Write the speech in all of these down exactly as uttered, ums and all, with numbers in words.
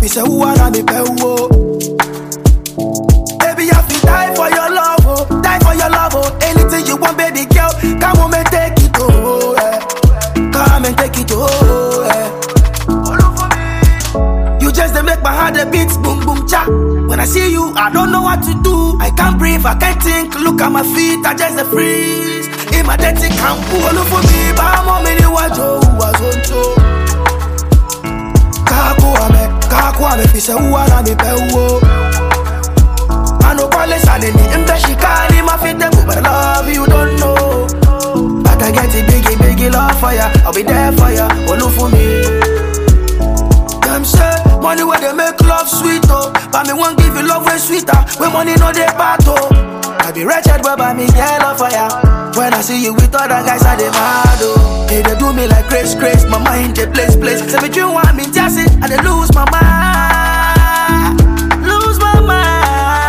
say who wanna be pay wo. Baby, I feel die for your love, oh, die for your love, oh. Anything you want, baby girl, come on and take it, oh, yeah. Come and take it, oh, yeah. You just they make my heart a beat, boom boom cha. When I see you, I don't know what to do. I can't breathe, I can't think. Look at my feet, I just a freeze. In my dirty camp, follow for me, but I'm on many wajo who was on to. Kaku ame, kaku ame, fisa who wanna be pewo. I know palace and any impeshikani, my feet them, but I love you, don't know. But I get it biggie, biggie love for ya. I'll be there for ya, follow for me. Them say money where they make love sweet, oh. But me won't give you love way sweeter. When money no they battle. I be wretched, but by me get love for ya. When I see you with other guys, I they mad, oh. Hey, they do me like grace, grace. My mind they place, place. Say me you want me just it, and they lose my mind, lose my mind.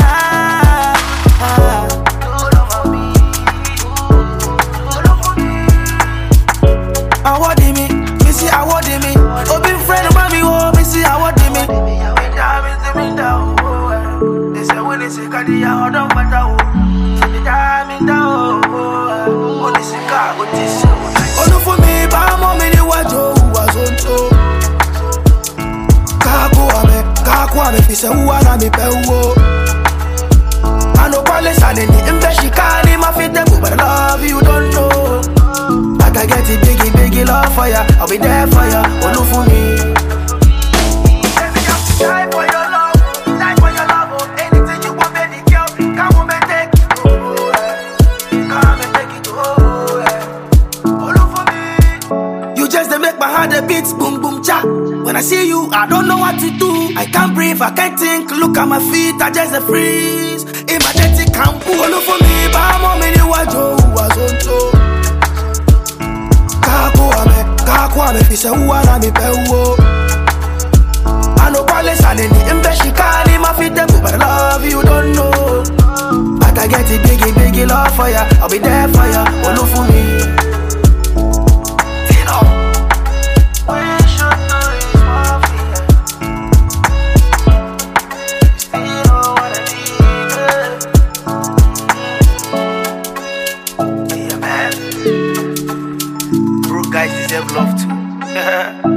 I want me, me see I want me. Oh, be friend of me, oh, me see I want me. They say when they say Kadi, I don't matter. Oh, no for me, but I'm on many wajo who was on to. Kaku ame, kaku ame, fisa who wanna be pewo. I know palace and any impeshikani, my feet them, but I love you, don't know. But I get it biggie, biggie love for ya. I'll be there for ya, oh no for me. Baby, I'm to die for your love, die for your love, oh. Anything you want, baby girl, come on and take it, oh, yeah. Come and take it, oh, yeah. Oh no for me. You just they make my heart a beat, boom boom cha. When I see you, I don't know what to do. I can't breathe, I can't think. Look at my feet, I just a freeze. In my dirty camp, oh no for me, but I'm on many wajo who was on to. Kaku ame, kaku ame, fisa who wanna be pewo. I know palace and any impeshikani, my feet them, but I love you, don't know. But I get it biggie, biggie love for ya. I'll be there for ya, oh no for me. Guys deserve love too.